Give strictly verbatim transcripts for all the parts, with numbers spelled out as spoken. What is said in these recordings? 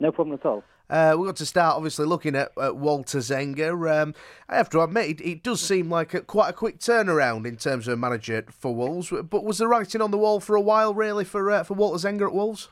No problem at all. Uh, we've got to start, obviously, looking at, at Walter Zenga. Um, I have to admit, it, it does seem like a, quite a quick turnaround in terms of a manager for Wolves. But was the writing on the wall for a while, really, for uh, for Walter Zenga at Wolves?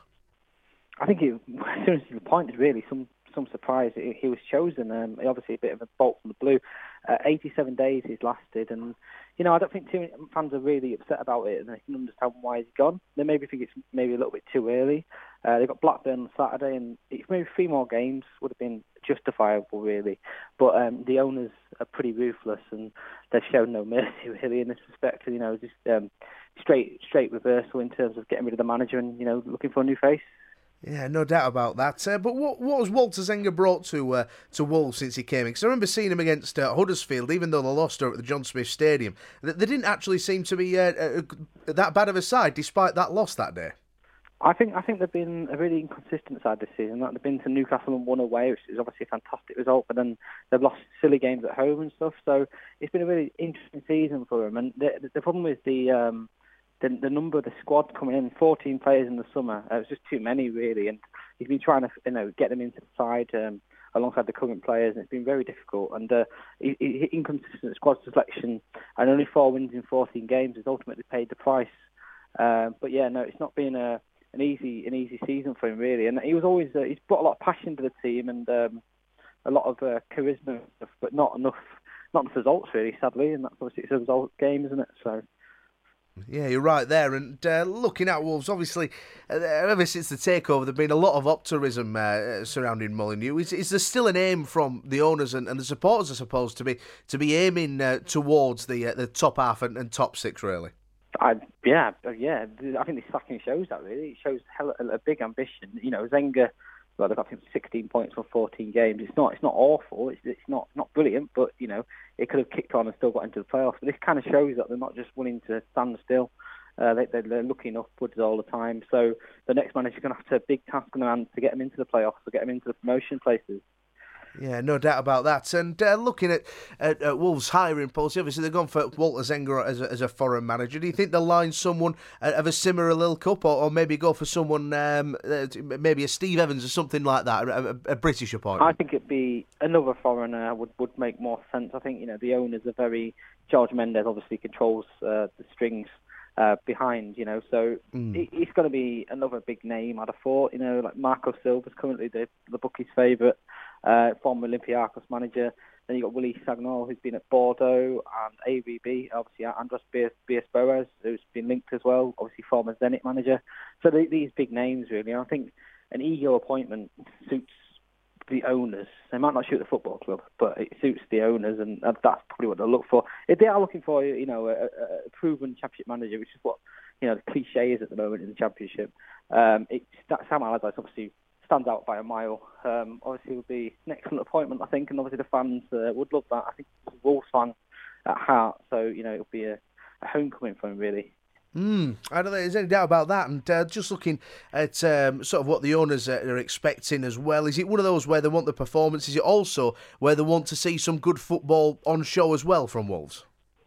I think it, as soon as he was appointed, really, some some surprise he, he was chosen. Um, obviously, a bit of a bolt from the blue. Uh, eighty-seven days he's lasted, and you know I don't think too many fans are really upset about it, and they can understand why he's gone. They maybe think it's maybe a little bit too early. Uh, they've got Blackburn on Saturday, and if maybe three more games would have been justifiable, really. But um, the owners are pretty ruthless, and they've shown no mercy really in this respect. You know, just um, straight straight reversal in terms of getting rid of the manager and you know looking for a new face. Yeah, no doubt about that. Uh, but what what has Walter Zenga brought to uh, to Wolves since he came in? Because I remember seeing him against uh, Huddersfield, even though they lost at the John Smith Stadium. They, they didn't actually seem to be uh, uh, that bad of a side, despite that loss that day. I think I think they've been a really inconsistent side this season. Like they've been to Newcastle and won away, which is obviously a fantastic result, but then they've lost silly games at home and stuff. So it's been a really interesting season for them. And the, the problem with the um, The, the number of the squad coming in, fourteen players in the summer, uh, it was just too many really, and he's been trying to you know get them into the side um, alongside the current players, and it's been very difficult. And uh, he, he, inconsistent squad selection and only four wins in fourteen games has ultimately paid the price. Uh, but yeah, no, it's not been a, an easy an easy season for him really, and he was always uh, he's brought a lot of passion to the team and um, a lot of uh, charisma, but not enough not enough results really, sadly, and that's obviously it's a result game, isn't it? So. Yeah, you're right there. And uh, looking at Wolves, obviously, uh, ever since the takeover, there's been a lot of optimism uh, surrounding Molineux. Is, is there still an aim from the owners and, and the supporters, I suppose, to be to be aiming uh, towards the uh, the top half and, and top six, really? I, yeah, yeah. I think this sacking shows that, really. It shows hell, a big ambition. You know, Zenga, well, they've got I think, sixteen points from fourteen games. It's not, it's not awful. It's, it's not, not brilliant, but you know, it could have kicked on and still got into the playoffs. But this kind of shows that they're not just willing to stand still. Uh, they, they're looking upwards all the time. So the next manager's going to have to have a big task on their hands to get them into the playoffs, to get them into the promotion places. Yeah, no doubt about that. And uh, looking at, at, at Wolves' hiring policy, obviously they've gone for Walter Zenga as a, as a foreign manager. Do you think they'll line someone of a similar ilk up, or, or maybe go for someone, um, maybe a Steve Evans or something like that, a, a, a British appointment? I think it'd be another foreigner would, would make more sense. I think, you know, the owners are very... George Mendes obviously controls uh, the strings uh, behind, you know, so mm. it, it's going to be another big name, I'd have thought. You know, like Marco Silva's currently the, the bookies' favourite. Uh, former Olympiacos manager. Then you've got Willy Sagnol, who's been at Bordeaux, and A V B, obviously Andros Bias-Boas, who's been linked as well, obviously former Zenit manager. So they, these big names, really. I think an ego appointment suits the owners. They might not suit the football club, but it suits the owners, and that's probably what they'll look for. If they are looking for, you know, a, a proven championship manager, which is what, you know, the cliche is at the moment in the championship, um, it, Sam Allardyce obviously stands out by a mile. Um, obviously, it would be an excellent appointment, I think, and obviously the fans uh, would love that. I think he's a Wolves fan at heart, so you know it'll be a, a homecoming for him, really. Mm, I don't think there's any doubt about that. And uh, just looking at um, sort of what the owners are expecting as well, is it one of those where they want the performance? Is it also where they want to see some good football on show as well from Wolves?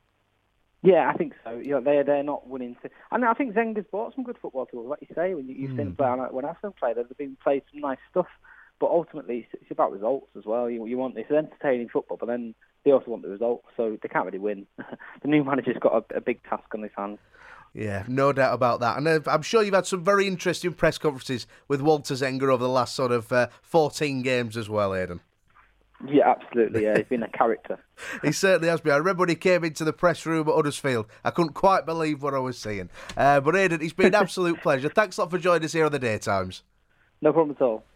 Yeah, I think so. You know, they're they're not willing to. And I think Zenga's bought some good football tools, like you say. When you, you've mm. seen play when Arsenal play, they've been played some nice stuff. But ultimately, it's, it's about results as well. You you want this entertaining football, but then they also want the results. So they can't really win. The new manager's got a, a big task on his hands. Yeah, no doubt about that. And uh, I'm sure you've had some very interesting press conferences with Walter Zenga over the last sort of uh, fourteen games as well, Aidan. Yeah, absolutely. Yeah, he's been a character. He certainly has been. I remember when he came into the press room at Huddersfield, I couldn't quite believe what I was seeing. Uh, but Aidan, it's been an absolute pleasure. Thanks a lot for joining us here on the Daytimes. No problem at all.